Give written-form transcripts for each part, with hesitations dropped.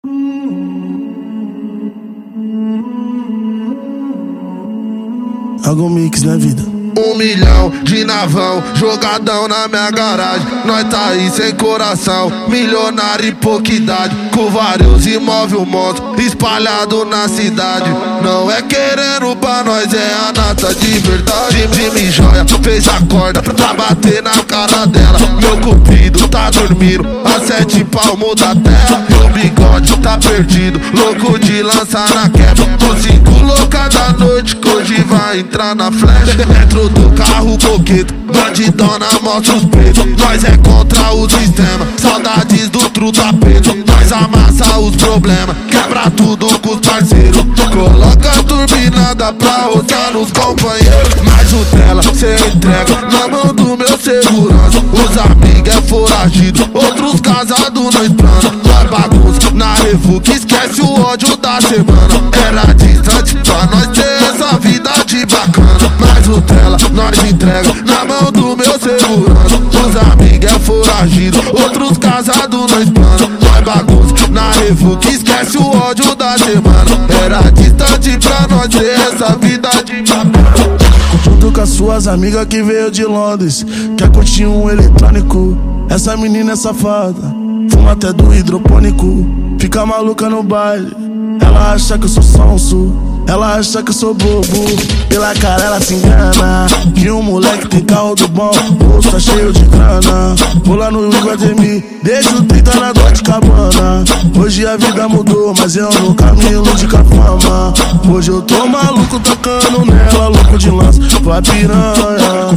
Algum mix na vida. 1 milhão de navão, jogadão na minha garagem. Nós tá aí sem coração, milionário e pouca idade, com vários imóveis monstros espalhado na cidade. Não é querendo pra nós, é a nata de verdade. Jimmy Joia fez a corda pra bater na cara dela. Meu cupido tá dormindo a 7 palmos da terra. Meu bigode tá perdido, louco de lançar na quebra. Com 5 loucas da noite que hoje vai entrar na flecha. Dentro do carro coqueto, bandidona mostra os peitos. Nós é contra o sistema, saudades do truta preto. Nós amassa os problemas, quebra tudo com os parceiros. Coloca a turbinada pra roçar nos companheiros. Mas o dela cê entrega na mão do meu segurança. Os amigos é foragido, outros casados não esplana. Nós bagunça na revu que esquece o ódio da semana. Era distante pra nós ter essa vida de bacana. Mas o dela nós entrega na mão do meu segurança. Os amigos é foragido, outros casados não esplana. Nós bagunça na revu que esquece o ódio da semana. Era distante pra nós ter essa vida de bacana. Junto com as suas amigas que veio de Londres, quer curtir um eletrônico. Essa menina é safada, fuma até do hidropônico. Fica maluca no baile, ela acha que eu sou sonso, ela acha que eu sou bobo. Pela cara ela se engana, que um moleque tem carro do bom, bolso tá cheio de grana. Vou lá no Iguatemi, deixo 30 na Dolce Cabana. Hoje a vida mudou, mas eu nunca me iludi com a fama. Hoje eu tô maluco tocando nela, louco de lança, vai piranha,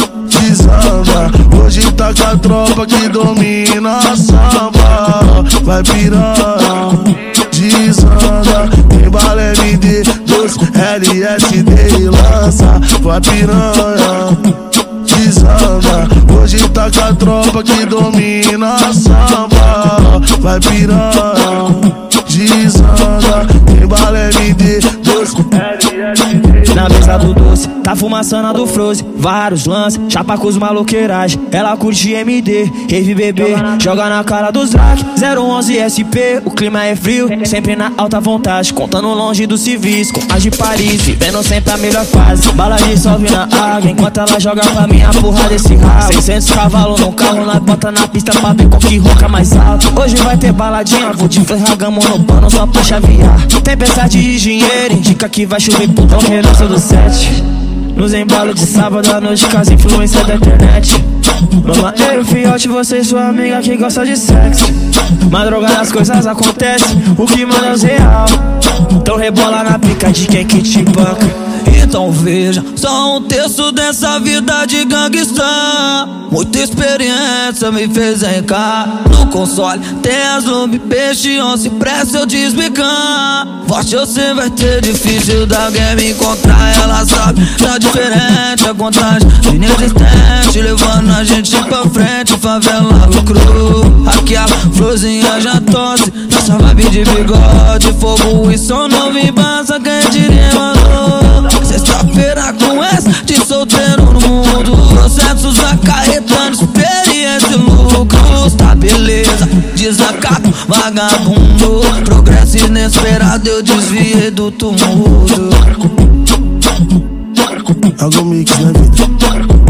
desanda. Hoje tá com a tropa que domina a samba, vai piranha, desanda. Tem balé MD, doce, LSD e lança, vai piranha, desanda. Hoje tá com a tropa que domina a samba, vai piranha, desanda. Tem balé MD, doce, LSD. Na mesa do doce, tá fumaçando do Froze. Vários lances, chapa com os maloqueiragem. Ela curte MD, rave bebê, joga na cara dos drag. 011 SP, o clima é frio, sempre na alta vontade, contando longe dos civis, com as de Paris, vivendo sempre a melhor fase. Bala dissolve na água, enquanto ela joga pra mim a porra desse rabo. 600 cavalos no carro, nós bota na pista pra ver qual que roca mais alto. Hoje vai ter baladinha, vou de ferragamo no pano só pra chavear. Tempestade de dinheiro, indica que vai chover putão querendo do 7. Nos embalos de sábado à noite com as influências da internet. Mama, eu, fiote, você e sua amiga que gosta de sexo. Madrugada as coisas acontecem, o que manda é os real. Então rebola na pica de quem que te banca. Então veja, só um terço dessa vida de gangsta. Muita experiência me fez encar. No console tem as lumbi, peixe, onça, pressa eu desbicar. Forte você vai ter, difícil da alguém me encontrar. Ela sabe, tá diferente, a contagem inexistente, levando a gente pra frente, favela lucrou. Aquela florzinha já tosse, nossa vibe de bigode, fogo e som não me basta, quem diria, mano. Sexta-feira com essa de solteiro no mundo, processos acarretando experiência e lucros. Tá beleza, desacato, vagabundo, progresso inesperado, eu desviei do tumulto. Algum mix na vida.